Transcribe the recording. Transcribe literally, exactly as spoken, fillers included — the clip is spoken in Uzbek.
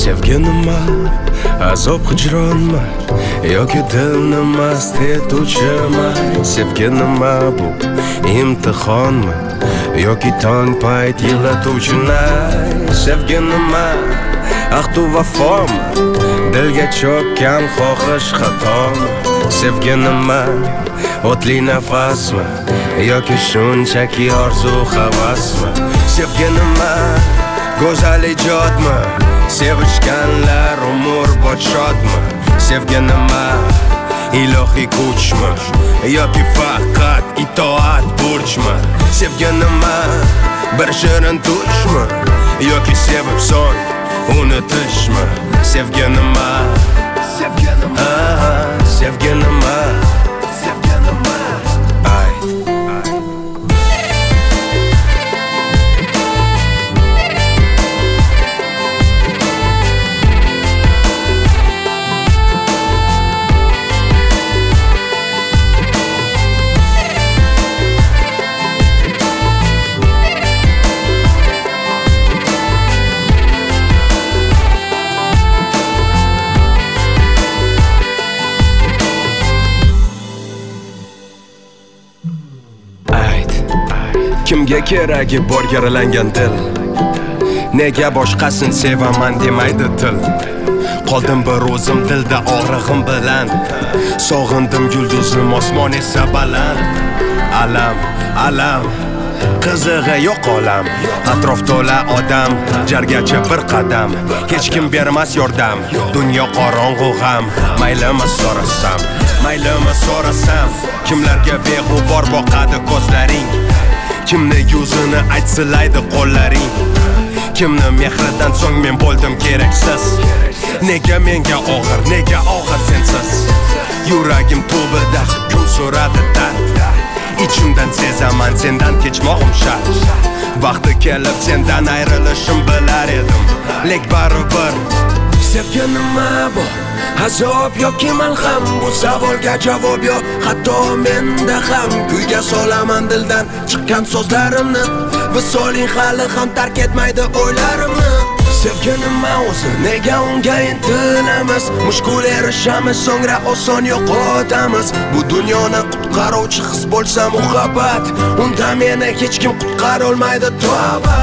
Sevgi nima, azob hijronmi yoki dilni mast etuvchimi? Sevgi nima bu, imtihonmi yoki tong payt yig'latuvchini? Sevgi nima, ahd u vafomi, dilga cho'kkan xohish xatomi? Sevgi nima, o'tli nafasmi yoki shunchaki orzu havasmi? Sevgi nima, go'zal ijodmi, sevishganlar umr bo'yi shodmi? Sevgi nima, ilohiy kuchmi yoki faqat itoat burchmi? Sevgi nima, bir shirin tushmi yoki sevib so'ng unutishmi? Sevgi nima, sevgi nima, sevgi nima, sevgi nima? Ay, ay. Kimga keragi bor yaralangan dil? Nega boshqasin sevaman demaydi til? Qoldim bir o'zim dilda og'rig'im bilan, sog'indim yulduzim osmon esa baland. Alam, alam, qizig'i yo'q olam, atrof to'la odam, jargacha bir qadam, hech kim bermas yordam, dunyo qorong'u g'am. Maylimi so'rasam, maylimi so'rasam, kimlarga beg'ubor boqadi ko'zlaring? Kimni yuzini aytsilaydi qo'llaring? Kimni mehridan so'ng men bo'ldim keraksiz? Nega menga og'ir, nega og'ir sensiz? Yuragim tubida hukm so'radi dard. Ichimdan sezaman sendan kechmog'im shart. Vaqti kelib sendan ayrilishim bilar edim, lek baribir. Sevgi nima bu, azob yoki malham? Bu savolga javob yo'q, hatto menda ham. Kuyga solaman dildan chiqqan so'zlarimni, visoling hali ham tark etmaydi o'ylarimni. Sevgi nima o'zi, nega unga intilamiz? Mushkul erishamiz, so'ngra oson yo'qotamiz. Bu dunyoni qutqaruvchi his bo'lsa muhabbat, unda meni hech kim qutqara olmaydi, tavba.